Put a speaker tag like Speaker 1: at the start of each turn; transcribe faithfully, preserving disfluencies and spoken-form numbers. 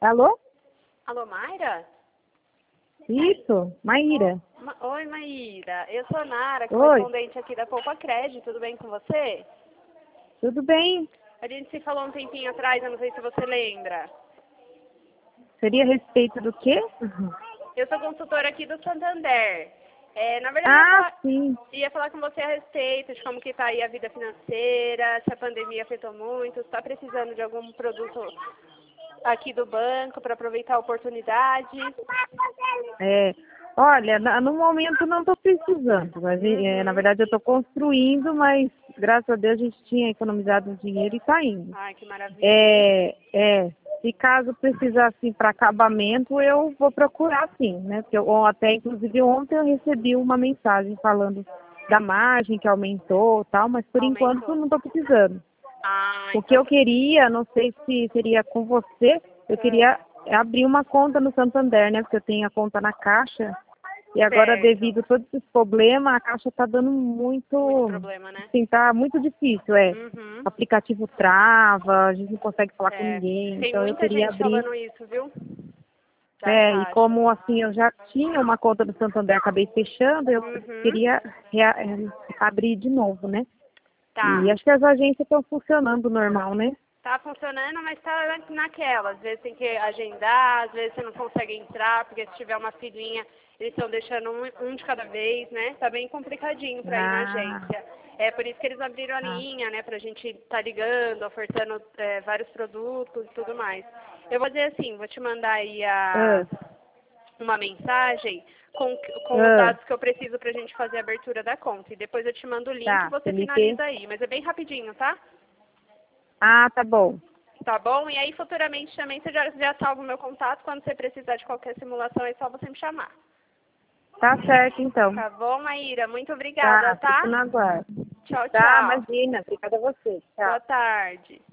Speaker 1: Alô?
Speaker 2: Alô, Mayra?
Speaker 1: Isso, Maíra.
Speaker 2: Ma- Oi, Maíra. Eu sou a Nara,
Speaker 1: Oi.
Speaker 2: correspondente aqui da Poupa Crédito. Tudo bem com você?
Speaker 1: Tudo bem?
Speaker 2: A gente se falou um tempinho atrás, eu não sei se você lembra.
Speaker 1: Seria a respeito do quê?
Speaker 2: Eu sou consultora aqui do Santander. É, na verdade, eu ia
Speaker 1: Ah,
Speaker 2: falar,
Speaker 1: sim.
Speaker 2: ia falar com você a respeito de como que está aí a vida financeira, se a pandemia afetou muito, se está precisando de algum produto aqui do banco para aproveitar a oportunidade.
Speaker 1: É, olha, na- no momento não estou precisando, mas é, na
Speaker 2: Uhum.
Speaker 1: verdade eu estou construindo, mas graças a Deus a gente tinha economizado um dinheiro e está indo.
Speaker 2: Ai, que maravilha.
Speaker 1: É, é, se caso precisar assim para acabamento, eu vou procurar sim, né? Porque eu, ou até inclusive ontem eu recebi uma mensagem falando da margem que aumentou, tal, mas por enquanto
Speaker 2: Aumentou.
Speaker 1: não estou precisando.
Speaker 2: Ah,
Speaker 1: O que
Speaker 2: então.
Speaker 1: eu queria, não sei se seria com você, eu queria abrir uma conta no Santander, né? Porque eu tenho a conta na Caixa. E agora,
Speaker 2: Certo.
Speaker 1: devido a todos esses problemas, a Caixa está dando muito,
Speaker 2: Muito problema, né?
Speaker 1: assim, tá muito difícil, é.
Speaker 2: Uhum.
Speaker 1: O aplicativo trava, a gente não consegue falar com
Speaker 2: É.
Speaker 1: ninguém.
Speaker 2: Tem
Speaker 1: Então, eu
Speaker 2: muita
Speaker 1: queria
Speaker 2: gente
Speaker 1: abrir.
Speaker 2: falando isso, viu? Da
Speaker 1: É, e
Speaker 2: Caixa.
Speaker 1: como, assim, eu já tinha uma conta no Santander, acabei fechando, eu
Speaker 2: Uhum.
Speaker 1: queria rea- eh, abrir de novo, né?
Speaker 2: Tá.
Speaker 1: E acho que as agências estão funcionando normal, né?
Speaker 2: Tá funcionando, mas tá na- naquela. Às vezes tem que agendar, às vezes você não consegue entrar, porque se tiver uma filinha, eles estão deixando um, um de cada vez, né? Tá bem complicadinho pra ir na
Speaker 1: Ah,
Speaker 2: agência. É por isso que eles abriram a
Speaker 1: ah.
Speaker 2: linha, né? Pra gente tá ligando, ofertando é, vários produtos e tudo mais. Eu vou dizer assim, vou te mandar aí a,
Speaker 1: Ah,
Speaker 2: uma mensagem com, com os
Speaker 1: ah,
Speaker 2: dados que eu preciso pra gente fazer a abertura da conta. E depois eu te mando o link e
Speaker 1: tá,
Speaker 2: você
Speaker 1: Felipe.
Speaker 2: finaliza aí. Mas é bem rapidinho, tá?
Speaker 1: Ah, tá bom.
Speaker 2: Tá bom? E aí, futuramente também, você já, já salva o meu contato. Quando você precisar de qualquer simulação, é só você me chamar.
Speaker 1: Tá certo, então.
Speaker 2: Tá bom, Maíra? Muito obrigada,
Speaker 1: Tá,
Speaker 2: tá?
Speaker 1: fico na guarda.
Speaker 2: Tchau,
Speaker 1: Tá,
Speaker 2: tchau.
Speaker 1: imagina. Obrigada a você. Tchau.
Speaker 2: Boa tarde.